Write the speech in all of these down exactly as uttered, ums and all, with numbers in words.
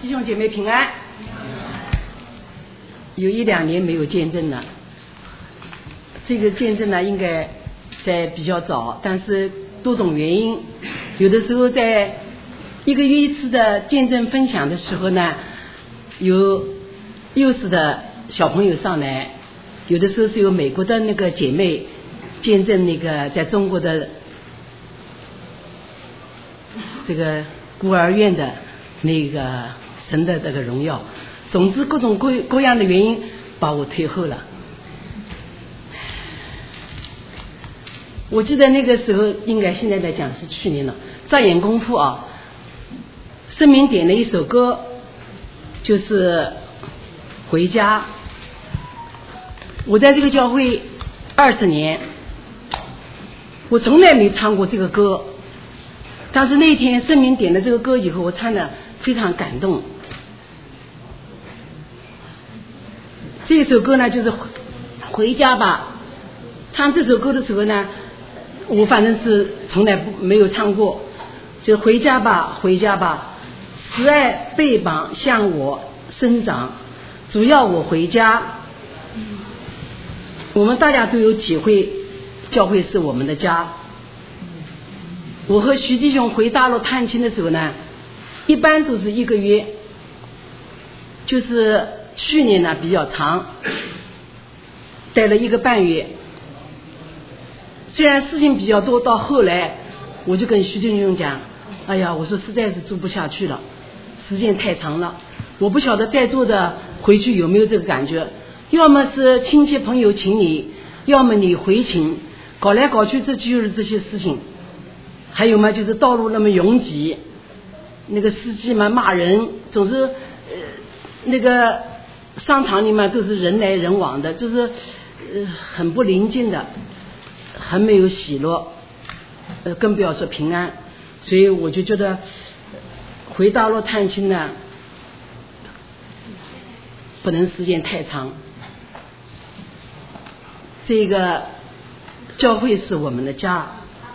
弟兄姐妹平安。有一两年没有见证了，这个见证呢应该在比较早，但是多种原因，有的时候在一个月一次的见证分享的时候呢，有幼师的小朋友上来，有的时候是有美国的那个姐妹见证那个在中国的这个孤儿院的那个神的这个荣耀，总之各种各各样的原因把我推后了。我记得那个时候应该现在在讲是去年了，乍眼功夫啊，圣明点了一首歌，就是回家。我在这个教会二十年，我从来没唱过这个歌，但是那天圣明点了这个歌以后，我唱得非常感动。这首歌呢就是回家吧。唱这首歌的时候呢，我反正是从来不没有唱过，就回家吧回家吧，慈爱背膀向我生长，主要我回家。我们大家都有体会，教会是我们的家。我和徐弟兄回大陆探亲的时候呢，一般都是一个月，就是去年呢比较长，待了一个半月。虽然事情比较多，到后来我就跟徐弟兄讲，哎呀，我说实在是住不下去了，时间太长了。我不晓得在座的回去有没有这个感觉，要么是亲戚朋友请你，要么你回请，搞来搞去这就是这些事情。还有嘛，就是道路那么拥挤，那个司机嘛骂人，总是呃那个商场里嘛都是人来人往的，就是呃很不宁静的，很没有喜乐，呃更不要说平安。所以我就觉得回大陆探亲呢，不能时间太长。这个教会是我们的家。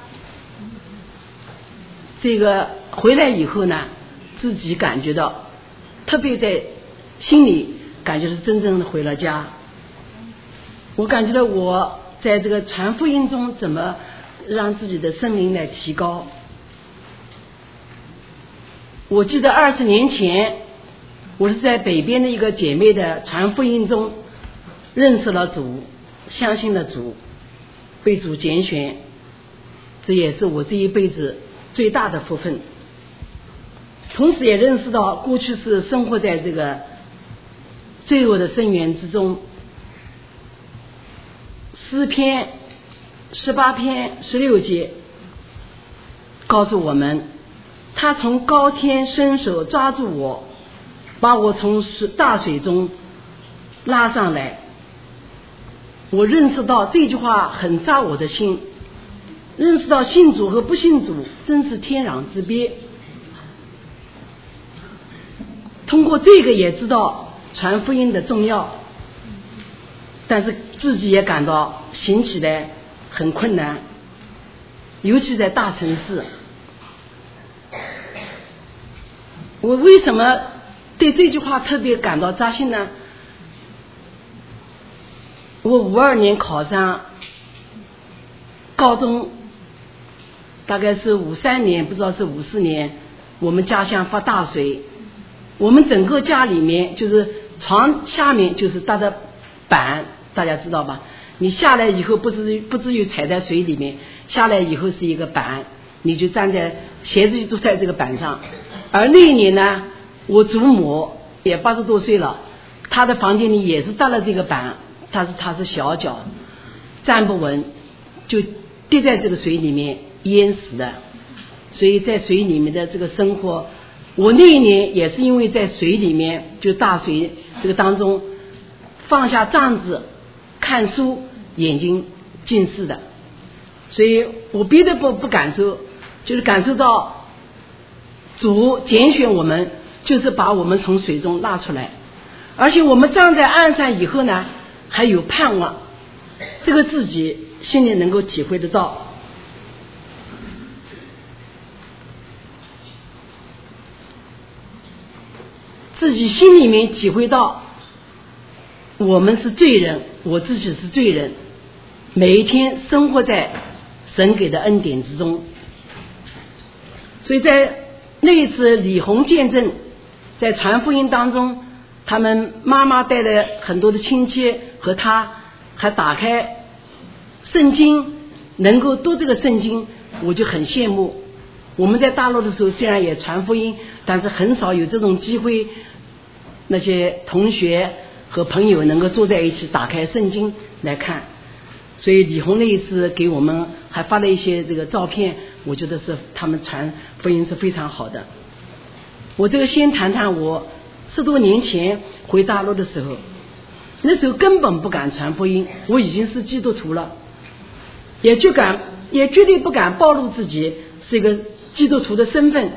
这个回来以后呢，自己感觉到，特别在心里感觉是真正的回了家。我感觉到我在这个传福音中怎么让自己的生命来提高。我记得二十年前，我是在北边的一个姐妹的传福音中认识了主，相信了主，被主拣选，这也是我这一辈子最大的福分。同时也认识到过去是生活在这个罪恶的深渊之中。诗篇十八篇十六节告诉我们，他从高天伸手抓住我，把我从大水中拉上来。我认识到这句话很扎我的心，认识到信主和不信主真是天壤之别。通过这个也知道传福音的重要，但是自己也感到行起来很困难，尤其在大城市。我为什么对这句话特别感到扎心呢？我五二年考上高中，大概是五三年，不知道是五四年，我们家乡发大水，我们整个家里面就是床下面就是搭的板，大家知道吧？你下来以后不至于不至于踩在水里面，下来以后是一个板，你就站在鞋子就在这个板上。而那一年呢，我祖母也八十多岁了，她的房间里也是搭了这个板，她是她是小脚，站不稳，就跌在这个水里面淹死的。所以在水里面的这个生活，我那一年也是因为在水里面，就大水这个当中放下帐子看书，眼睛近视的。所以我别的不不感受，就是感受到主拣选我们，就是把我们从水中拉出来，而且我们站在岸上以后呢，还有盼望，这个自己心里能够体会得到。 自己心里面体会到我们是罪人，我自己是罪人，每一天生活在神给的恩典之中。所以在那一次李红见证在传福音当中，他们妈妈带了很多的亲戚和他还打开圣经，能够读这个圣经，我就很羡慕。我们在大陆的时候虽然也传福音，但是很少有这种机会，那些同学和朋友能够坐在一起打开圣经来看。所以李红那一次给我们还发了一些这个照片，我觉得是他们传福音是非常好的。我这个先谈谈我十多年前回大陆的时候，那时候根本不敢传福音，我已经是基督徒了，也就敢也绝对不敢暴露自己是一个基督徒的身份，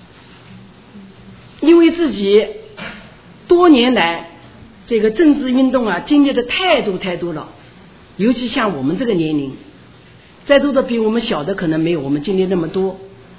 因为自己多年来这个政治运动啊经历的太多太多了，尤其像我们这个年龄，在座的比我们小的可能没有我们经历那么多。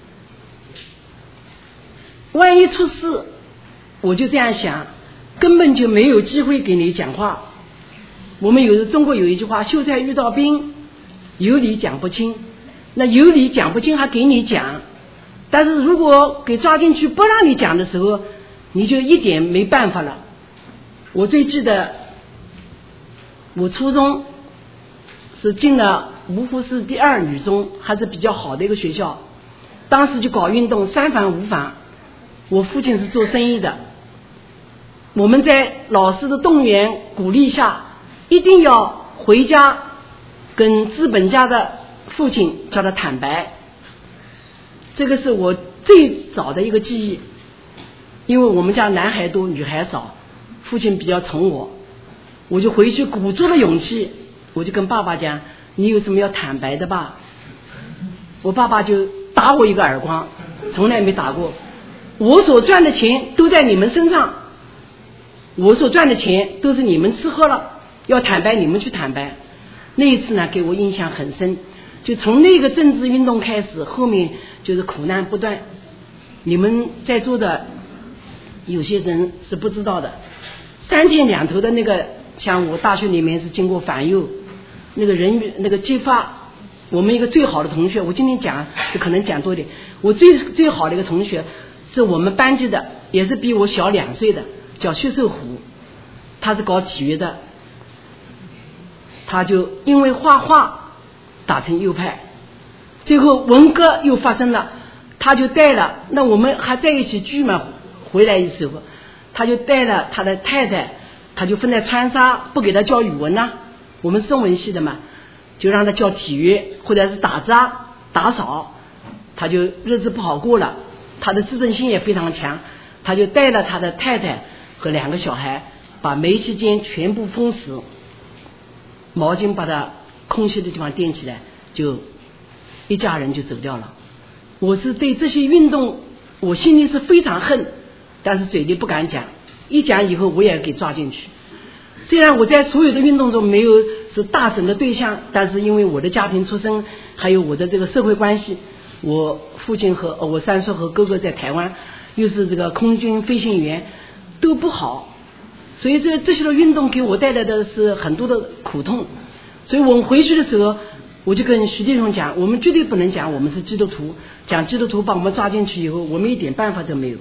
万一出事，我就这样想，根本就没有机会给你讲话。我们有中国有一句话，秀才遇到兵，有理讲不清。那有理讲不清还给你讲，但是如果给抓进去不让你讲的时候，你就一点没办法了。我最记得我初中是进了芜湖市第二女中，还是比较好的一个学校，当时就搞运动，三反五反。我父亲是做生意的，我们在老师的动员鼓励下，一定要回家跟资本家的父亲叫他坦白。这个是我最早的一个记忆，因为我们家男孩多女孩少，父亲比较宠我，我就回去鼓足了勇气，我就跟爸爸讲，你有什么要坦白的吧？我爸爸就打我一个耳光，从来没打过。我所赚的钱都在你们身上，我所赚的钱都是你们吃喝了，要坦白你们去坦白。那一次呢给我印象很深，就从那个政治运动开始，后面就是苦难不断。你们在座的有些人是不知道的，三天两头的那个，像我大学里面是经过反右那个人那个揭发，我们一个最好的同学，我今天讲就可能讲多一点，我最最好的一个同学是我们班级的，也是比我小两岁的，叫薛寿虎，他是搞体育的，他就因为画画打成右派，最后文革又发生了，他就带了，那我们还在一起聚嘛，回来的时候他就带了他的太太，他就分在川沙，不给他教语文啊，我们中文系的嘛，就让他教体育或者是打杂打扫，他就日子不好过了，他的自尊心也非常强，他就带了他的太太和两个小孩，把煤气间全部封死，毛巾把它空隙的地方垫起来，就一家人就走掉了。我是对这些运动我心里是非常恨，但是嘴里不敢讲，一讲以后我也给抓进去。虽然我在所有的运动中没有是大整的对象，但是因为我的家庭出身还有我的这个社会关系，我父亲和我三叔和哥哥在台湾又是这个空军飞行员，都不好，所以这这些的运动给我带来的是很多的苦痛。所以我们回去的时候，我就跟徐弟兄讲，我们绝对不能讲我们是基督徒，讲基督徒把我们抓进去以后，我们一点办法都没有。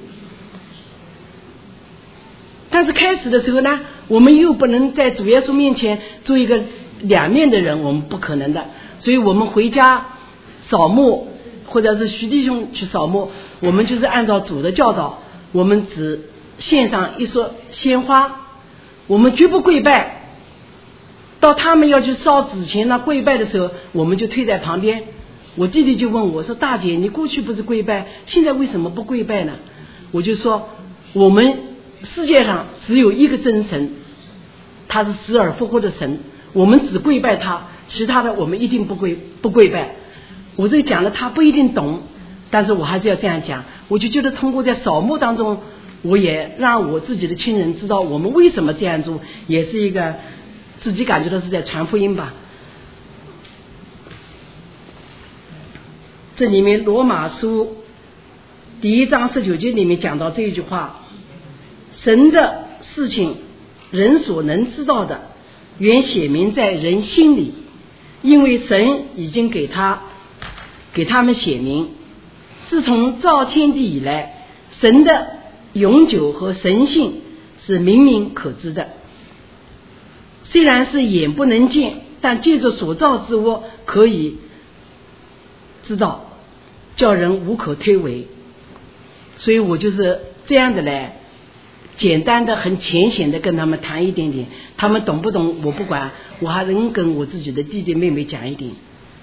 但是开始的时候呢，我们又不能在主耶稣面前做一个两面的人，我们不可能的。所以我们回家扫墓，或者是徐弟兄去扫墓，我们就是按照主的教导，我们只献上一束鲜花，我们绝不跪拜。到他们要去烧纸钱呢跪拜的时候，我们就退在旁边。我弟弟就问我说，大姐你过去不是跪拜，现在为什么不跪拜呢？我就说，我们世界上只有一个真神，他是死而复活的神，我们只跪拜他，其他的我们一定不跪不跪拜。我这讲了他不一定懂，但是我还是要这样讲。我就觉得通过在扫墓当中，我也让我自己的亲人知道我们为什么这样做，也是一个自己感觉到是在传福音吧。这里面罗马书第一章十九节里面讲到这一句话， 神的事情人所能知道的原写明在人心里，因为神已经给他给他们写明，自从造天地以来，神的永久和神性是明明可知的，虽然是眼不能见，但借着所造之物可以知道，叫人无可推诿。所以我就是这样的来简单的很浅显的跟他们谈一点点，他们懂不懂我不管，我还能跟我自己的弟弟妹妹讲一点。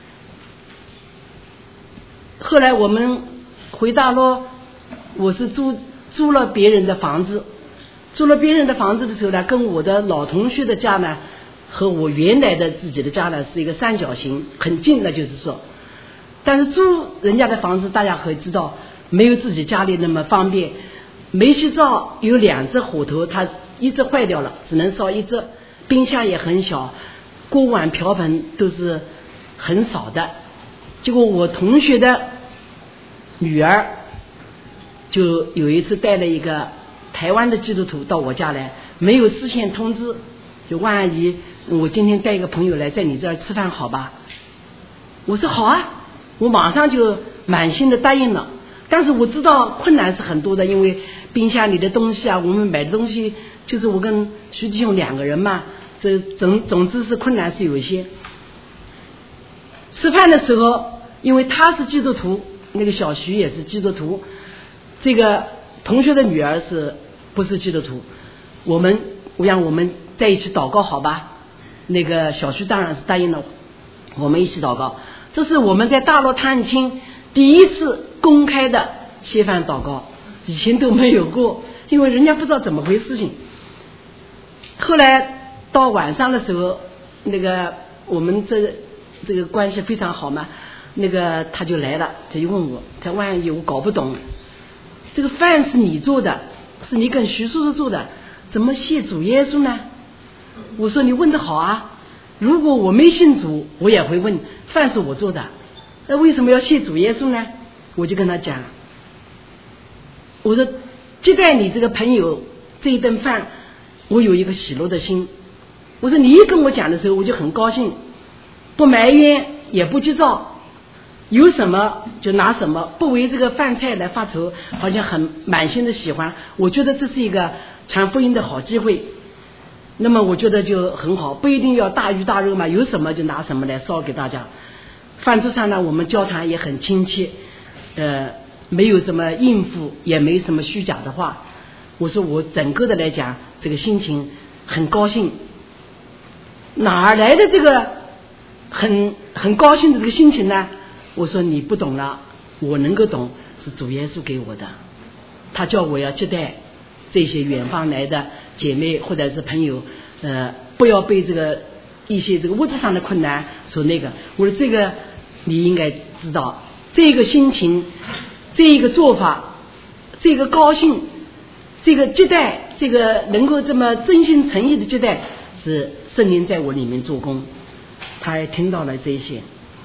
后来我们回大陆，我是租租了别人的房子，租了别人的房子的时候呢，跟我的老同学的家呢和我原来的自己的家呢是一个三角形，很近的，就是说，但是租人家的房子大家可以知道没有自己家里那么方便，煤气灶有两只火头，它一只坏掉了，只能烧一只，冰箱也很小，锅碗瓢盆都是很少的。结果我同学的女儿就有一次带了一个台湾的基督徒到我家来，没有事先通知，就问阿姨，我今天带一个朋友来在你这儿吃饭好吧？我说好啊，我马上就满心的答应了。但是我知道困难是很多的，因为冰箱里的东西啊，我们买的东西就是我跟徐弟兄两个人嘛，这总总之是困难是有一些。吃饭的时候，因为他是基督徒，那个小徐也是基督徒，这个同学的女儿是不是基督徒？我们我让我们在一起祷告好吧？那个小徐当然是答应了，我们一起祷告。这是我们在大陆探亲第一次公开的谢饭祷告，以前都没有过，因为人家不知道怎么回事情。后来到晚上的时候，那个我们这这个关系非常好嘛，那个他就来了，他就问我，他万一我搞不懂，这个饭是你做的，是你跟徐叔叔做的，怎么谢主耶稣呢？我说你问得好啊，如果我没信主，我也会问，饭是我做的，那为什么要谢主耶稣呢？我就跟他讲，我说接待你这个朋友这一顿饭，我有一个喜乐的心。我说你一跟我讲的时候，我就很高兴，不埋怨也不急躁，有什么就拿什么，不为这个饭菜来发愁，好像很满心的喜欢。我觉得这是一个传福音的好机会，那么我觉得就很好，不一定要大鱼大肉嘛，有什么就拿什么来烧给大家。饭桌上呢，我们交谈也很亲切，呃，没有什么应付，也没什么虚假的话。我说我整个的来讲，这个心情很高兴。哪儿来的这个很很高兴的这个心情呢？我说你不懂了，我能够懂，是主耶稣给我的。他叫我要接待这些远方来的姐妹或者是朋友，呃，不要被这个一些这个物质上的困难所那个。我说这个你应该知道，这个心情，这一个做法，这个高兴，这个接待，这个能够这么真心诚意的接待，是圣灵在我里面做工。他也听到了这些，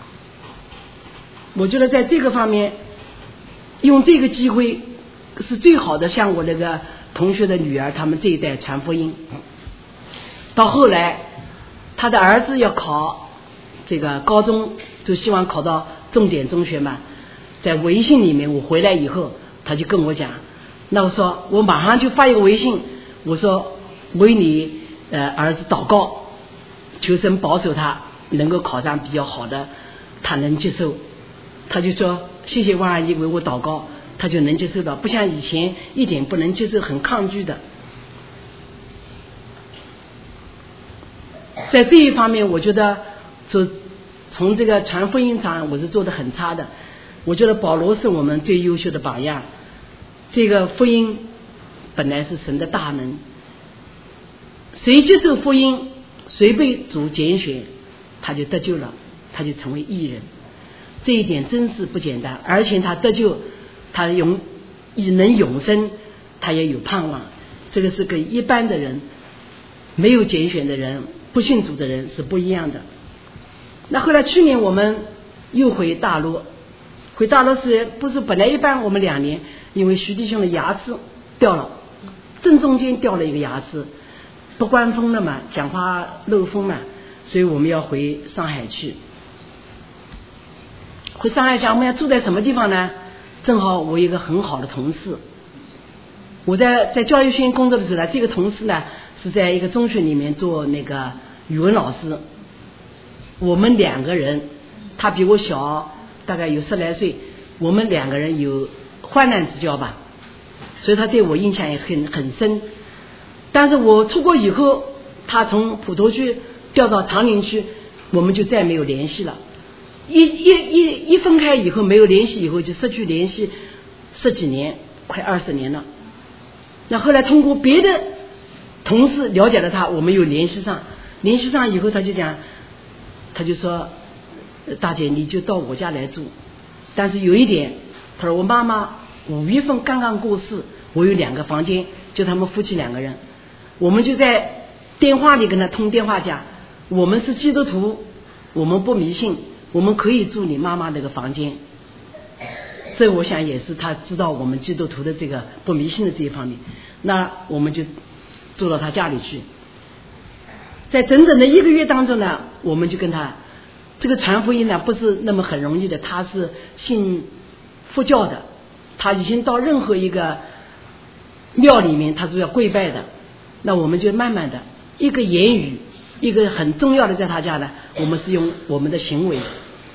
我觉得在这个方面用这个机会是最好的，像我那个同学的女儿他们这一代传福音。到后来他的儿子要考这个高中，就希望考到重点中学嘛，在微信里面我回来以后他就跟我讲，那我说我马上就发一个微信，我说为你呃儿子祷告，求神保守他能够考上比较好的，他能接受。他就说谢谢王阿姨为我祷告，他就能接受到，不像以前一点不能接受，很抗拒的。在这一方面我觉得就从这个传福音上我是做得很差的。我觉得保罗是我们最优秀的榜样，这个福音本来是神的大能，谁接受福音，谁被主拣选，他就得救了，他就成为义人。这一点真是不简单，而且他得救，他永能永生，他也有盼望。这个是跟一般的人，没有拣选的人，不信主的人是不一样的。那后来去年我们又回大陆，回大陆是不是本来一般我们两年，因为徐弟兄的牙齿掉了， 正中间掉了一个牙齿，不关风了嘛，讲话漏风嘛，所以我们要回上海去。回上海讲我们要住在什么地方呢？正好我有一个很好的同事，我在在教育学院工作的时候呢，这个同事呢是在一个中学里面做那个语文老师。我们两个人，他比我小大概有十来岁，我们两个人有患难之交吧，所以他对我印象也很很深。但是我出国以后，他从普陀区调到长宁区，我们就再没有联系了。一一一一分开以后没有联系以后就失去联系十几年，快二十年了。那后来通过别的同事了解了他，我们又联系上，联系上以后他就讲，他就说大姐你就到我家来住，但是有一点，他说我妈妈五月份刚刚过世，我有两个房间，就他们夫妻两个人，我们就在电话里跟他通电话讲，我们是基督徒，我们不迷信，我们可以住你妈妈那个房间。这我想也是他知道我们基督徒的这个不迷信的这一方面，那我们就住到他家里去。在整整的一个月当中呢，我们就跟他这个传福音呢不是那么很容易的，他是信佛教的，他已经到任何一个庙里面他是要跪拜的，那我们就慢慢的一个言语，一个很重要的在他家呢，我们是用我们的行为。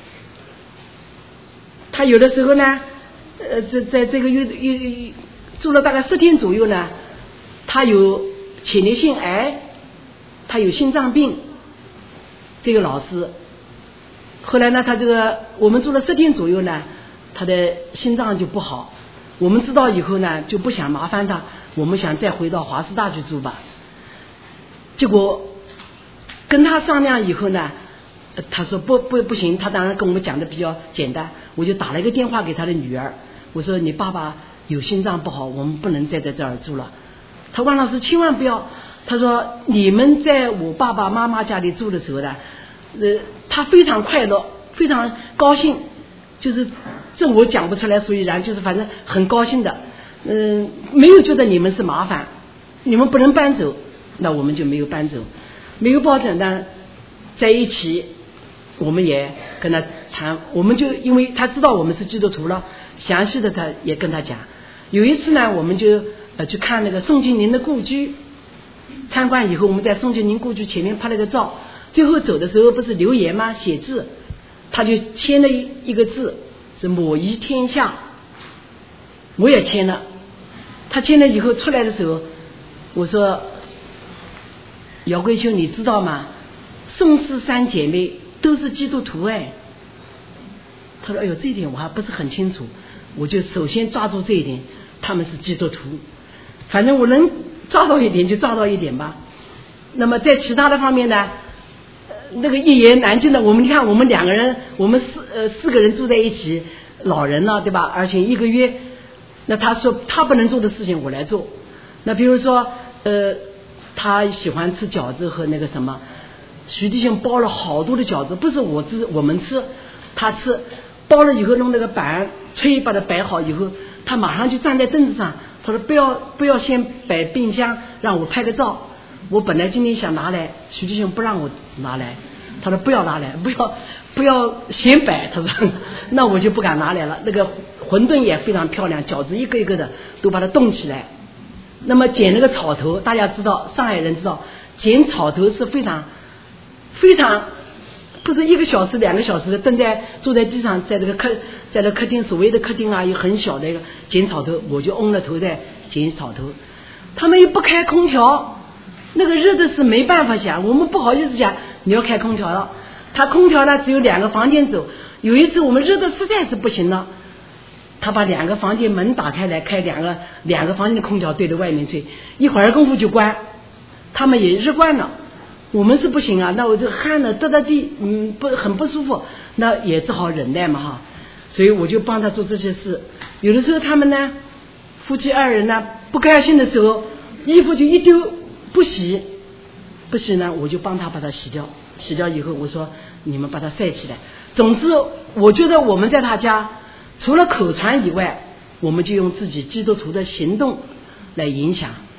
他有的时候呢呃，在在这个月月住了大概十天左右呢，他有前列腺癌，他有心脏病，这个老师后来呢他这个我们住了十天左右呢，他的心脏就不好，我们知道以后呢就不想麻烦他，我们想再回到华师大去住吧。结果跟他商量以后呢，他说不不不行，他当然跟我们讲的比较简单，我就打了一个电话给他的女儿，我说你爸爸有心脏不好，我们不能再在这儿住了。他王老师千万不要，他说你们在我爸爸妈妈家里住的时候呢，呃，他非常快乐，非常高兴，就是这我讲不出来所以然，就是反正很高兴的，嗯、呃，没有觉得你们是麻烦，你们不能搬走，那我们就没有搬走，没有抱枕呢在一起，我们也跟他谈，我们就因为他知道我们是基督徒了，详细的他也跟他讲。有一次呢，我们就呃去看那个宋庆龄的故居，参观以后，我们在宋庆龄故居前面拍了个照，最后走的时候不是留言吗？写字，他就签了一一个字是抹夷天下，我也签了。他签了以后出来的时候，我说姚桂秀你知道吗？宋氏三姐妹都是基督徒哎。他说哎呦这一点我还不是很清楚，我就首先抓住这一点，他们是基督徒，反正我能抓到一点就抓到一点吧。那么在其他的方面呢，那个一言难尽的，我们你看我们两个人，我们四呃四个人住在一起，老人了对吧？而且一个月，那他说他不能做的事情我来做。那比如说呃他喜欢吃饺子和那个什么，徐弟兄包了好多的饺子，不是我吃我们吃，他吃，包了以后弄那个板吹把它摆好以后，他马上就站在凳子上，他说不要不要先摆冰箱，让我拍个照。我本来今天想拿来，徐弟兄不让我拿来，他说不要拿来，不要不要先摆，他说那我就不敢拿来了。那个馄饨也非常漂亮，饺子一个一个的都把它冻起来。那么剪那个草头，大家知道上海人知道剪草头是非常非常不是一个小时两个小时的蹲在坐在地上，在这个客在这客厅所谓的客厅啊，有很小的一个剪草头，我就嗡了头在剪草头。他们又不开空调，那个热的是没办法想，我们不好意思讲你要开空调了，他空调呢只有两个房间走。有一次我们热的实在是不行了，他把两个房间门打开来，开两个两个房间的空调对着外面吹，一会儿功夫就关，他们也热惯了。我们是不行啊，那我就汗了得得地，嗯，不很不舒服，那也只好忍耐嘛哈。所以我就帮他做这些事。有的时候他们呢，夫妻二人呢不高兴的时候，衣服就一丢不洗，不洗呢我就帮他把它洗掉，洗掉以后我说你们把它晒起来。总之我觉得我们在他家除了口传以外，我们就用自己基督徒的行动来影响。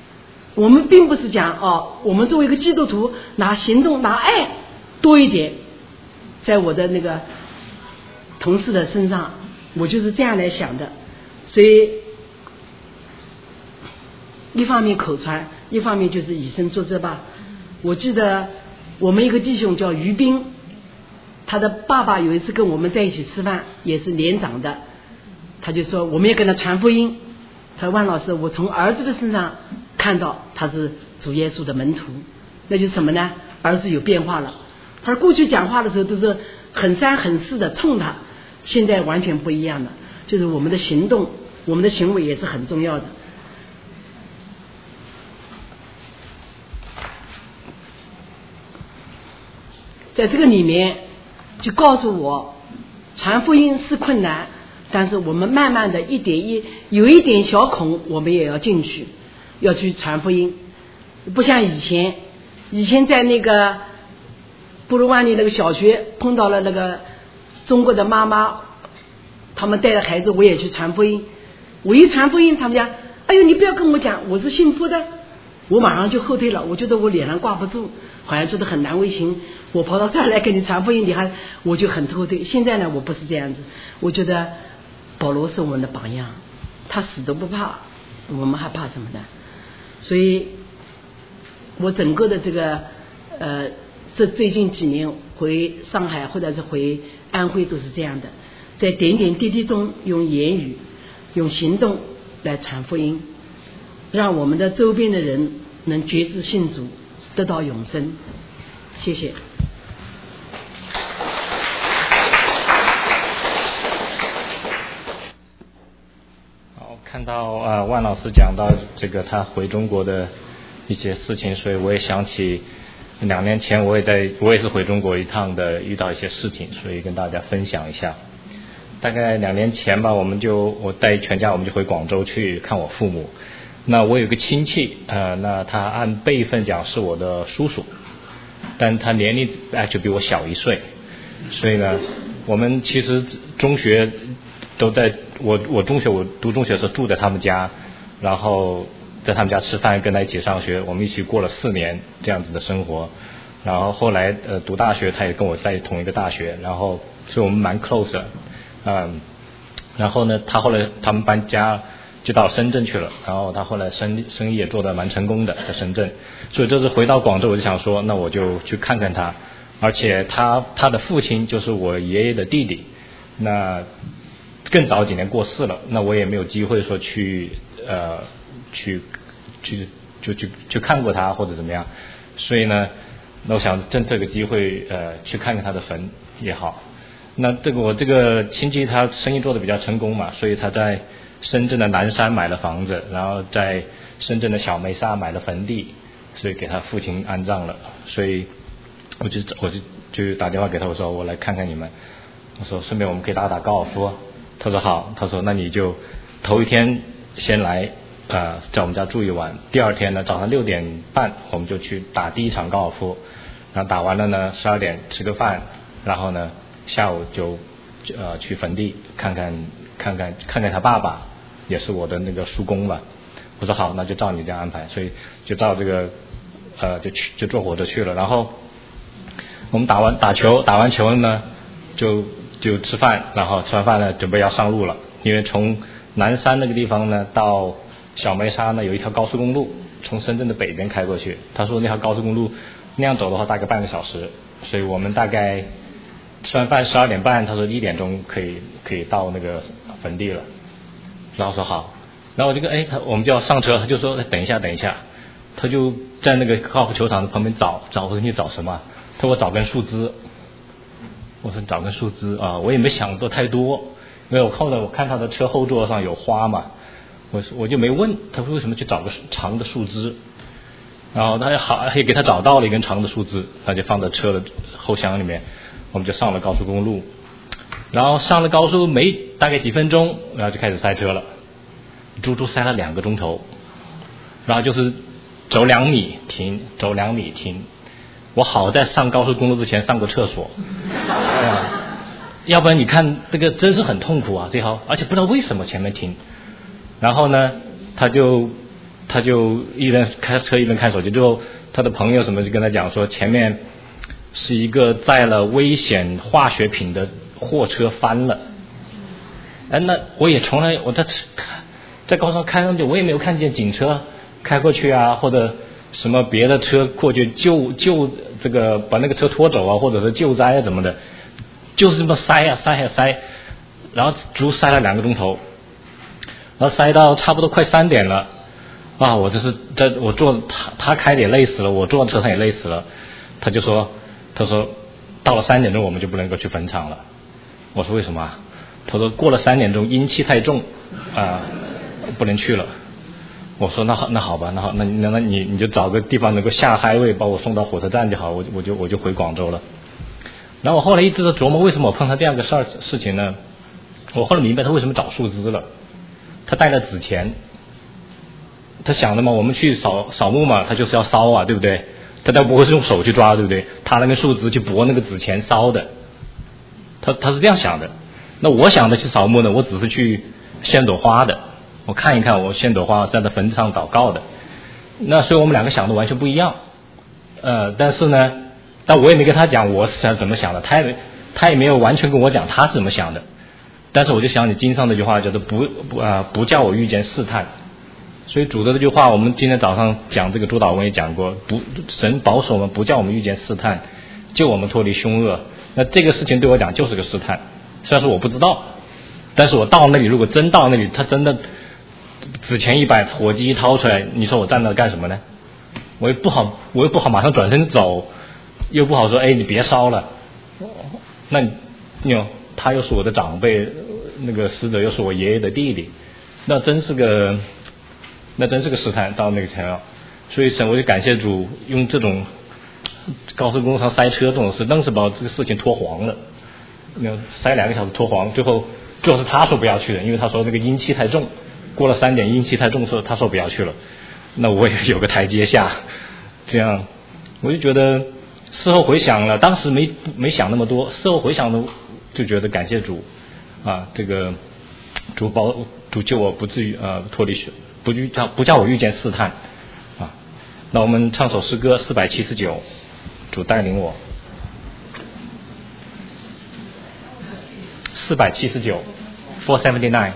我们并不是讲哦，我们作为一个基督徒，拿行动拿爱多一点，在我的那个同事的身上，我就是这样来想的。所以一方面口传，一方面就是以身作则吧。我记得我们一个弟兄叫于斌，他的爸爸有一次跟我们在一起吃饭，也是年长的，他就说我们要跟他传福音。他说万老师，我从儿子的身上看到他是主耶稣的门徒，那就是什么呢？儿子有变化了。他过去讲话的时候都是很三很四的冲他，现在完全不一样了，就是我们的行动，我们的行为也是很重要的。在这个里面就告诉我，传福音是困难，但是我们慢慢的一点一有一点小孔，我们也要进去，要去传福音。不像以前，以前在那个布鲁万里那个小学碰到了那个中国的妈妈，他们带着孩子，我也去传福音。我一传福音，他们讲，哎呦，你不要跟我讲，我是信佛的，我马上就后退了，我觉得我脸上挂不住，好像觉得很难为情。我跑到这儿来给你传福音，你还我就很后退。现在呢，我不是这样子，我觉得保罗是我们的榜样，他死都不怕，我们还怕什么呢？所以我整个的这个呃，这最近几年回上海或者是回安徽都是这样的，在点点滴滴中用言语用行动来传福音，让我们的周边的人能觉知信主，得到永生。谢谢。 看到呃万老师讲到这个他回中国的一些事情，所以我也想起两年前我也在我也是回中国一趟的，遇到一些事情，所以跟大家分享一下。大概两年前吧，我们就我带全家我们就回广州去看我父母。那我有个亲戚，呃，那他按辈分讲是我的叔叔，但他年龄哎就比我小一岁，所以呢，我们其实中学都在我我中学我读中学的时候住在他们家，然后在他们家吃饭，跟他一起上学，我们一起过了四年这样子的生活。然后后来呃读大学，他也跟我在同一个大学，然后所以我们蛮 close 的，嗯，然后呢，他后来他们搬家就到深圳去了，然后他后来生生意也做得蛮成功的，在深圳。所以这次回到广州，我就想说，那我就去看看他，而且他他的父亲就是我爷爷的弟弟，那更早几年过世了，那我也没有机会说去呃去去就去去看过他或者怎么样，所以呢，那我想趁这个机会呃去看看他的坟也好。那这个我这个亲戚他生意做得比较成功嘛，所以他在深圳的南山买了房子，然后在深圳的小梅沙买了坟地，所以给他父亲安葬了。所以我就我就就打电话给他，我说我来看看你们，我说顺便我们可以打打高尔夫。他说好，他说那你就头一天先来呃在我们家住一晚，第二天呢早上六点半我们就去打第一场高尔夫，然后打完了呢十二点吃个饭，然后呢下午就呃去坟地看看看看看看他爸爸，也是我的那个叔公吧。我说好，那就照你这样安排，所以就照这个呃就去就坐火车去了。然后我们打完打球打完球呢就就吃饭，然后吃完饭呢准备要上路了，因为从南山那个地方呢到小梅沙呢有一条高速公路，从深圳的北边开过去。他说那条高速公路那样走的话大概半个小时，所以我们大概吃完饭十二点半，他说一点钟可以可以到那个坟地了。然后说好，然后我就跟哎他我们就要上车，他就说等一下等一下，他就在那个高尔夫球场的旁边找找，我说你找什么？他说我找根树枝。我说找根树枝啊，我也没想到太多，因为我后来我看他的车后座上有花嘛，我我就没问他为什么去找个长的树枝，然后他也好也给他找到了一根长的树枝，他就放在车的后箱里面，我们就上了高速公路，然后上了高速没大概几分钟，然后就开始塞车了，足足塞了两个钟头，然后就是走两米停，走两米停。我好在上高速公路之前上过厕所，哎呀，要不然你看这个真是很痛苦啊，这条，而且不知道为什么前面停。然后呢，他就他就一边开车一边看手机，最后他的朋友什么就跟他讲说，前面是一个载了危险化学品的货车翻了。哎，那我也从来我在在高速上开上去，我也没有看见警车开过去啊，或者什么别的车过去救救这个把那个车拖走啊，或者是救灾啊怎么的，就是这么塞啊塞啊塞，然后足塞了两个钟头，然后塞到差不多快三点了啊，我就是在我坐他他开的也累死了，我坐车上也累死了，他就说他说到了三点钟我们就不能够去坟场了。我说为什么啊？他说过了三点钟阴气太重啊、呃，不能去了。我说那好那好吧，那好那那那你你就找个地方能够下嗨位把我送到火车站就好，我我就我就回广州了。然后我后来一直在琢磨，为什么我碰到这样个事儿事情呢？我后来明白他为什么找树枝了。他带了纸钱，他想的嘛，我们去扫扫墓嘛，他就是要烧啊，对不对？他倒不会是用手去抓，对不对？他那个树枝去拨那个纸钱烧的，他他是这样想的。那我想的去扫墓呢，我只是去献朵花的，我看一看，我献朵花站在坟上祷告的。那所以我们两个想的完全不一样。呃，但是呢，但我也没跟他讲我是想怎么想的，他也他也没有完全跟我讲他是怎么想的。但是我就想你经上那句话叫做不不啊、呃、不叫我遇见试探。所以主的这句话，我们今天早上讲这个主祷文也讲过，不神保守我们，不叫我们遇见试探，救我们脱离凶恶。那这个事情对我讲就是个试探，虽然说我不知道，但是我到那里，如果真到那里，他真的纸钱一摆，火机一掏出来，你说我站那干什么呢？我也不好，我又不好马上转身走，又不好说哎你别烧了。那你有他又是我的长辈，那个死者又是我爷爷的弟弟，那真是个那真是个试探到那个前了。所以神我就感谢主，用这种高速公路上塞车这种事，愣是把这个事情拖黄了。那塞两个小时拖黄，最后最后是他说不要去的，因为他说那个阴气太重，过了三点阴气太重，说他说不要去了。那我也有个台阶下，这样我就觉得事后回想了，当时没没想那么多，事后回想了就觉得感谢主啊，这个主保主救我不至于呃脱离不叫不叫我遇见试探啊。那我们唱首诗歌四百七十九，主带领我。四百七十九 ，four seventy nine。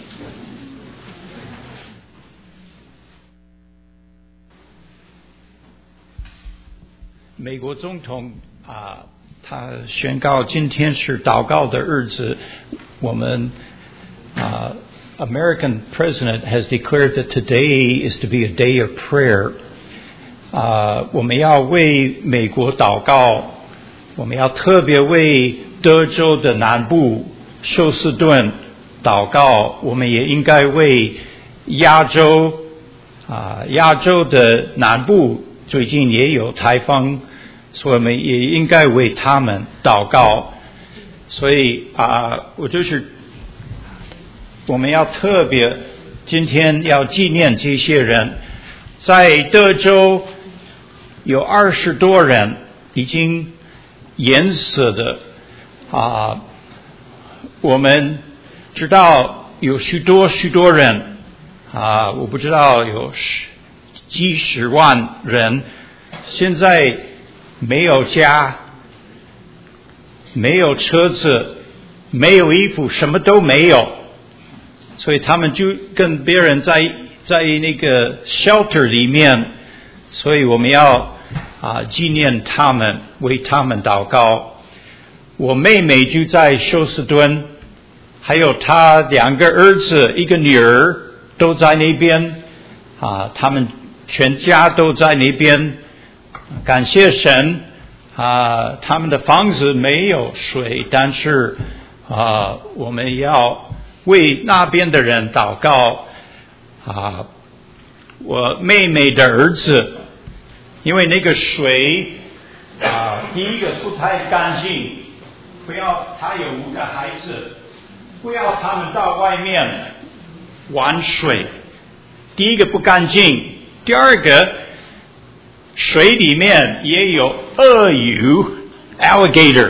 美国总统啊，他宣告今天是祷告的日子。我们啊 ，American President has declared that today is to be a day of prayer。啊，我们要为美国祷告，我们要特别为德州的南部休斯顿祷告，我们也应该为亚洲啊，亚洲的南部最近也有台风，所以我们也应该为他们祷告。所以啊，我就是我们要特别今天要纪念这些人。在德州有二十多人已经淹死的啊，我们知道有许多许多人啊，我不知道有十几十万人现在没有家，没有车子，没有衣服，什么都没有，所以他们就跟别人在在那个 shelter 里面，所以我们要啊纪念他们，为他们祷告。我妹妹就在休斯顿，还有她两个儿子一个女儿都在那边啊，他们全家都在那边。感谢神啊，他们的房子没有水，但是啊，我们要为那边的人祷告啊。我妹妹的儿子，因为那个水啊，第一个不太干净，不要他有五个孩子，不要他们到外面玩水。第一个不干净，第二个水里面也有鳄鱼 alligator，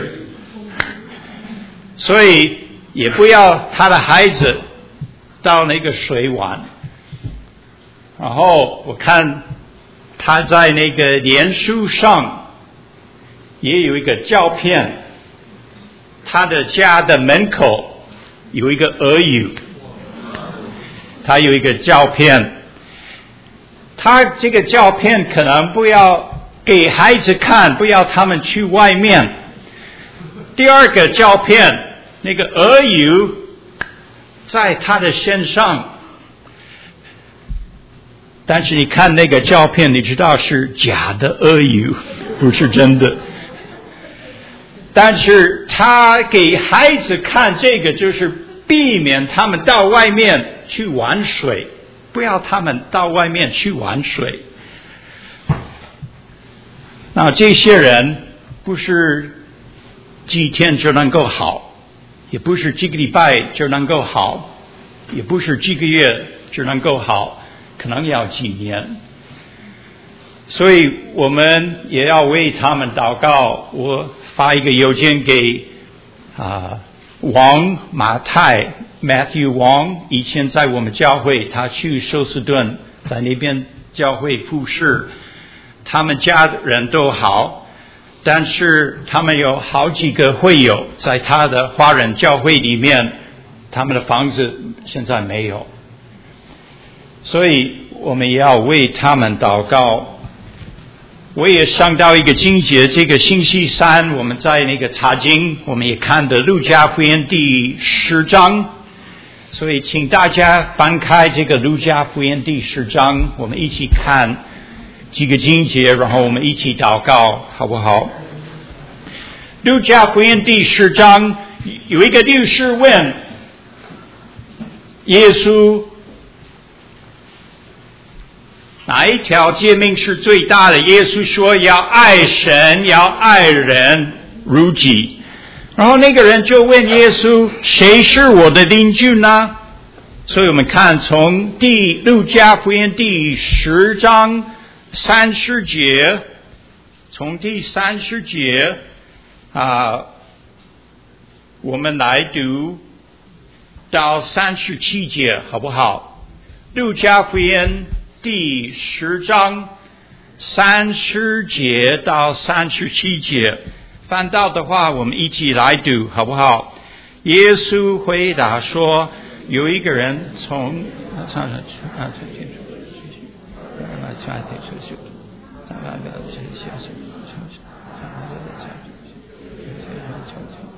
所以也不要他的孩子到那个水玩。 然后我看他在那个脸书上也有一个照片，他的家的门口有一个俄语，他有一个照片。他这个照片可能不要给孩子看，不要他们去外面。第二个照片，那个俄语在他的身上，但是你看那个照片，你知道是假的俄语，不是真的。但是他给孩子看这个，就是避免他们到外面去玩水，不要他们到外面去玩水。那这些人不是几天就能够好，也不是几个礼拜就能够好，也不是几个月就能够好，可能要几年。所以我们也要为他们祷告。我发一个邮件给啊王马太 Matthew Wang， 以前在我们教会，他去休斯顿在那边教会服侍，他们家的人都好，但是他们有好几个会友在他的华人教会里面，他们的房子现在没有，所以我们也要为他们祷告。我也想到一个经节，这个星期三我们在那个查经，我们也看的路加福音第十章，所以请大家翻开这个路加福音第十章，我们一起看几个经节，然后我们一起祷告，好不好？路加福音第十章有一个律师问耶稣，哪一条诫命是最大的？耶稣说要爱神，要爱人如己。然后那个人就问耶稣，谁是我的邻居呢？所以我们看从第路加福音第十章三十节，从第三十节啊，我们来读到三十七节，好不好？路加福音第十章三十节到三十七节，翻到的话我们一起来读，好不好？耶稣回答说，有一个人从上上去啊，这进去，来下一出去，再来个这些什么什么，再来个这些，这些什么什么。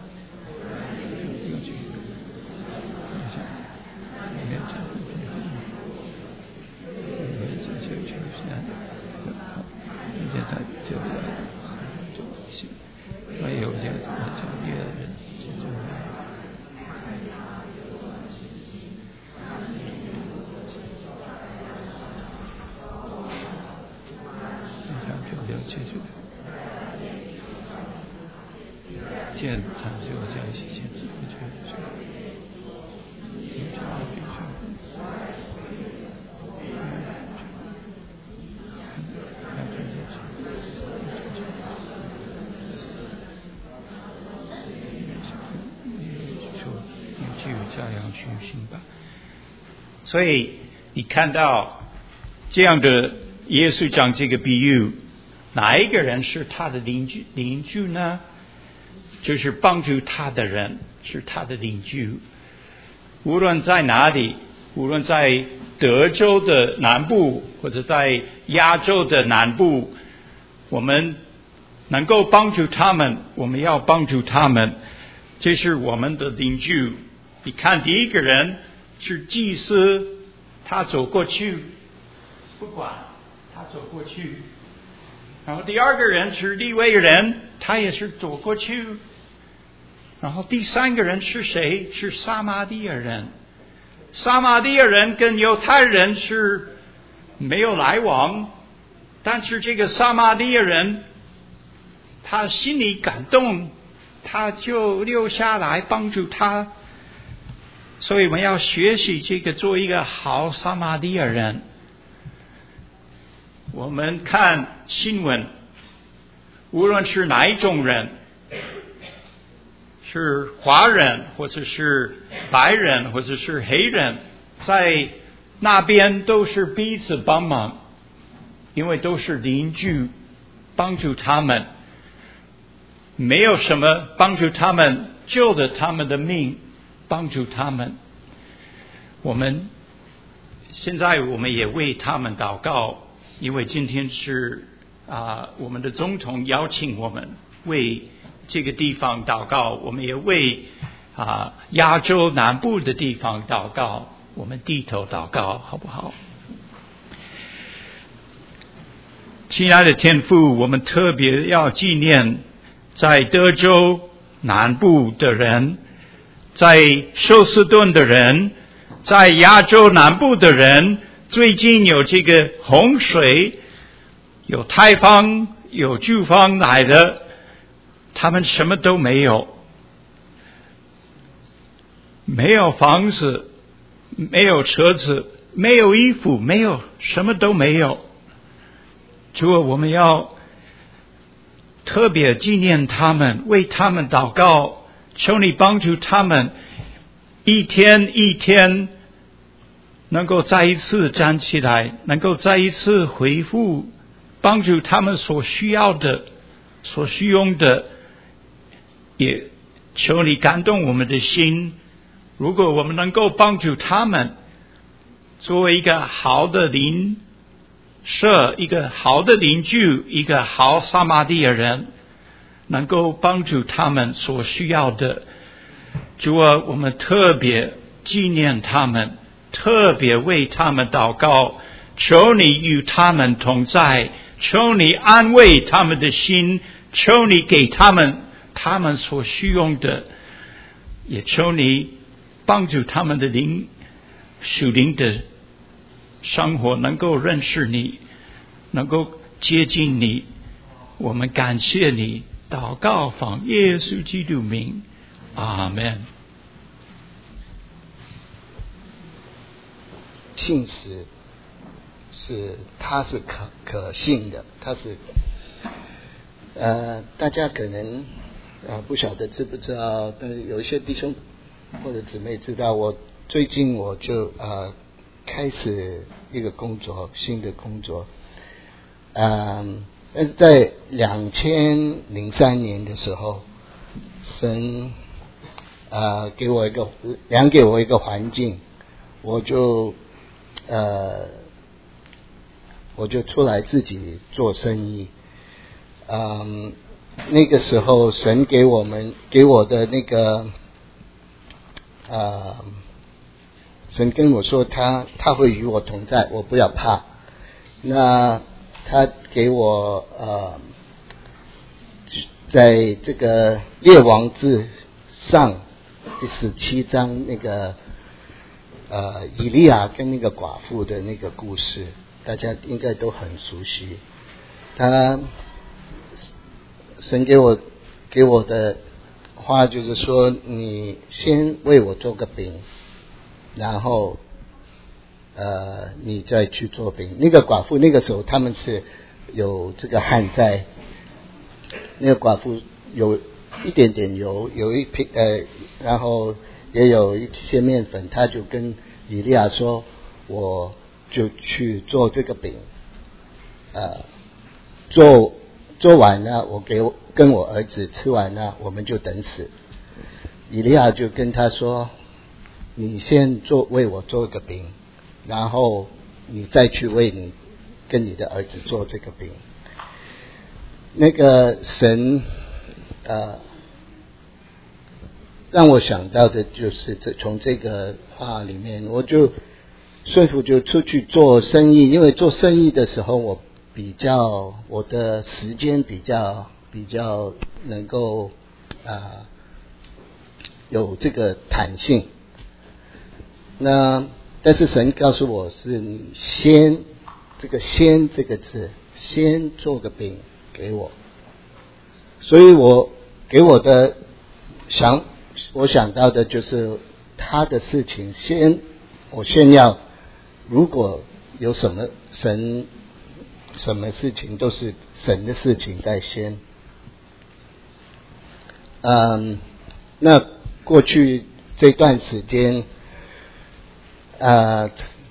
所以你看到这样的耶稣讲这个比喻，哪一个人是他的邻居邻居呢？就是帮助他的人是他的邻居，无论在哪里，无论在德州的南部或者在亚洲的南部，我们能够帮助他们，我们要帮助他们，这是我们的邻居。你看第一个人是祭司，他走过去，不管他走过去。然后第二个人是利未人，他也是走过去。然后第三个人是谁？是撒玛利亚人。撒玛利亚人跟犹太人是没有来往，但是这个撒玛利亚人他心里感动，他就留下来帮助他。所以我们要学习这个做一个好撒玛利亚人。我们看新闻，无论是哪一种人，是华人或者是白人或者是黑人，在那边都是彼此帮忙，因为都是邻居，帮助他们，没有什么帮助他们，救了他们的命，帮助他们。我们现在我们也为他们祷告，因为今天是啊，我们的总统邀请我们为这个地方祷告，我们也为啊亚洲南部的地方祷告，我们低头祷告好不好？亲爱的天父，我们特别要纪念在德州南部的人，在休斯顿的人，在亚洲南部的人，最近有这个洪水，有台风，有飓风来的，他们什么都没有，没有房子，没有车子，没有衣服，没有，什么都没有。主啊，我们要特别纪念他们，为他们祷告，求你帮助他们一天一天能够再一次站起来，能够再一次恢复，帮助他们所需要的，所需用的，也求你感动我们的心。如果我们能够帮助他们，作为一个好的邻舍，一个好的邻居，一个好撒玛利亚人，能够帮助他们所需要的。主啊，我们特别纪念他们，特别为他们祷告，求你与他们同在，求你安慰他们的心，求你给他们他们所需用的，也求你帮助他们的灵属灵的生活能够认识你，能够接近你。我们感谢你，祷告奉耶稣基督名，阿们。 信实是它是可可信的，它是呃，大家可能呃不晓得知不知道，但是有一些弟兄或者姊妹知道，我最近我就呃开始一个工作，新的工作，嗯，但是在两千零三年的时候，神呃给我一个量给我一个环境，我就呃我就出来自己做生意，嗯，那个时候神给我们给我的那个呃。神跟我说他他会与我同在，我不要怕。那他给我呃，在这个列王志上第十七章那个呃以利亚跟那个寡妇的那个故事，大家应该都很熟悉。他神给我给我的话就是说，你先为我做个饼，然后呃你再去做饼。那个寡妇那个时候他们是有这个旱灾，那个寡妇有一点点油，有一瓶呃然后也有一些面粉，他就跟以利亚说，我就去做这个饼，呃做做完了我给我跟我儿子吃完了，我们就等死。以利亚就跟他说，你先做为我做个饼，然后你再去为你跟你的儿子做这个饼。那个神呃让我想到的就是这从这个话里面，我就顺服就出去做生意。因为做生意的时候我比较我的时间比较比较能够呃有这个弹性。那但是神告诉我是你先这个先这个字先做个饼给我，所以我给我的想我想到的就是他的事情先我先要，如果有什么神什么事情都是神的事情在先。嗯，那过去这段时间呃，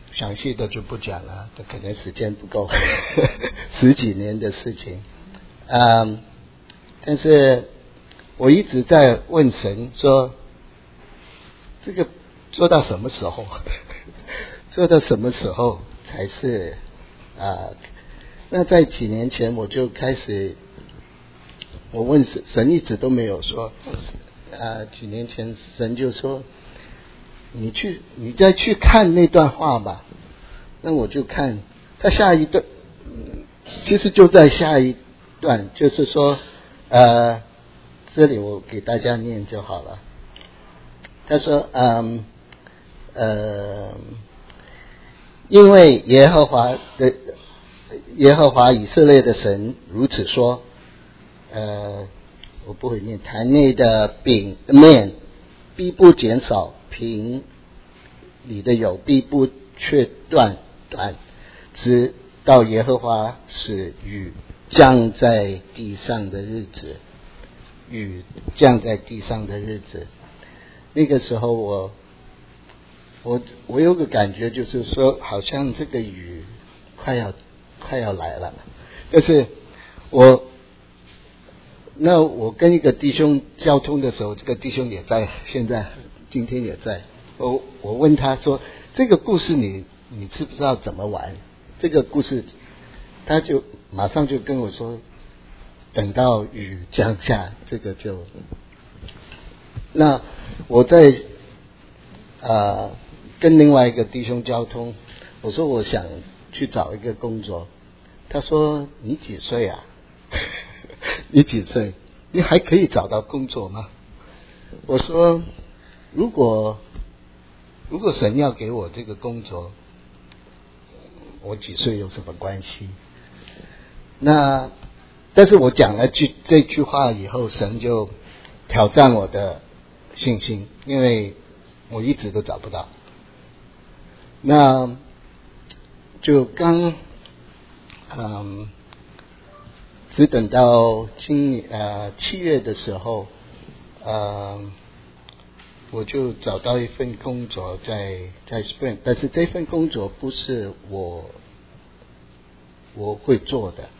详细的就不讲了，这可能时间不够，十几年的事情。嗯，但是我一直在问神说，这个做到什么时候？做到什么时候才是啊？那在几年前我就开始，我问神，神一直都没有说。啊，几年前神就说，你去，你再去看那段话吧。那我就看他下一段，其实就在下一段，就是说，呃，这里我给大家念就好了。他说，嗯，呃，因为耶和华的耶和华以色列的神如此说，呃。我不会念，坛内的饼面必不减少，瓶里的油必不却断断，直到耶和华使雨降在地上的日子，雨降在地上的日子。那个时候我我我有个感觉，就是说好像这个雨快要快要来了，就是我那我跟一个弟兄交通的时候，这个弟兄也在，现在今天也在。我我问他说：“这个故事你你知不知道怎么玩？”这个故事，他就马上就跟我说：“等到雨降下，这个就……”那我在呃跟另外一个弟兄交通，我说我想去找一个工作，他说：“你几岁啊？”你几岁？你还可以找到工作吗？我说，如果如果神要给我这个工作，我几岁有什么关系？那但是我讲了句这句话以后，神就挑战我的信心，因为我一直都找不到。那就刚嗯。只等到今年呃七月的时候，呃，我就找到一份工作在在 Spring， 但是这份工作不是我我会做的，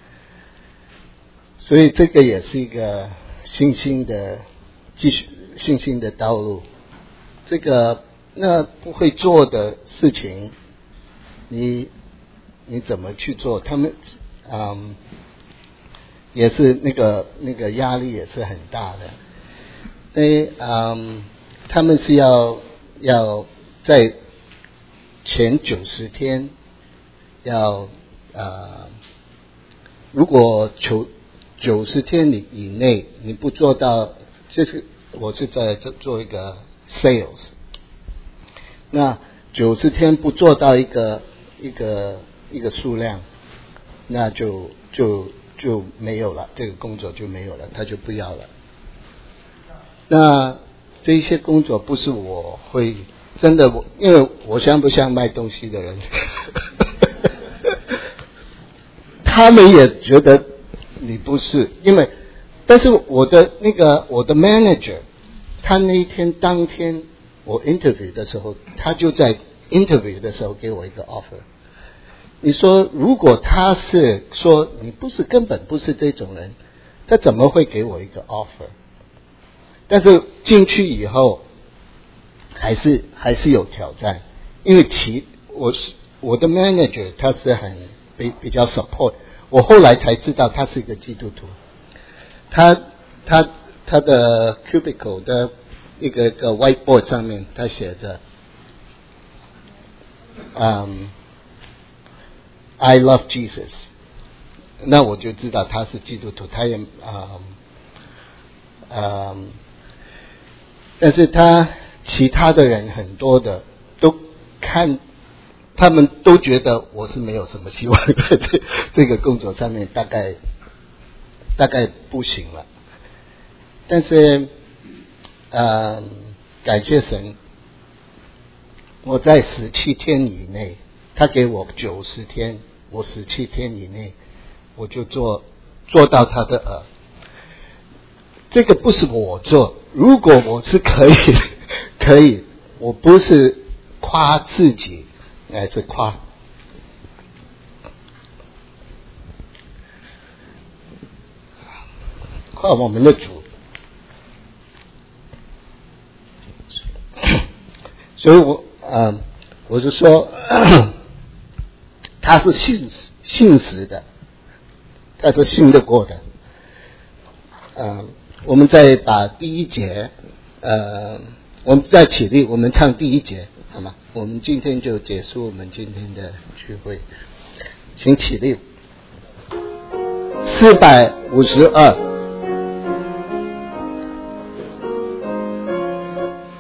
所以这个也是一个新兴的继续新兴的道路。这个那不会做的事情，你你怎么去做？他们嗯。也是那个那个压力也是很大的，因为嗯，他们是要要在前九十天要呃，如果九九十天以以内你不做到，就是我是在做做一个 sales， 那九十天不做到一个一个一个数量，那就就。就没有了，这个工作就没有了，他就不要了。那这些工作不是我会真的，我因为我像不像卖东西的人？他们也觉得你不是，因为但是我的那个我的 manager， 他那一天当天我 interview 的时候，他就在 interview 的时候给我一个 offer。你说，如果他是说你不是根本不是这种人，他怎么会给我一个 offer？ 但是进去以后，还是还是有挑战，因为其我是我的 manager， 他是很比比较 support。我后来才知道他是一个基督徒，他他他的 cubicle 的一个个 whiteboard 上面，他写着，嗯。I love Jesus， 那我就知道他是基督徒，他也嗯嗯，但是他其他的人很多的都看，他们都觉得我是没有什么希望在这这个工作上面，大概大概不行了。但是嗯，感谢神，我在十七天以内。他给我九十天，我十七天以内，我就做做到他的耳。这个不是我做，如果我是可以，可以，我不是夸自己来自夸夸我们的主。所以我嗯，我是说他是信信实的，他是信得过的。嗯，我们再把第一节，呃，我们再起立，我们唱第一节，好吗？我们今天就结束我们今天的聚会，请起立。四百五十二。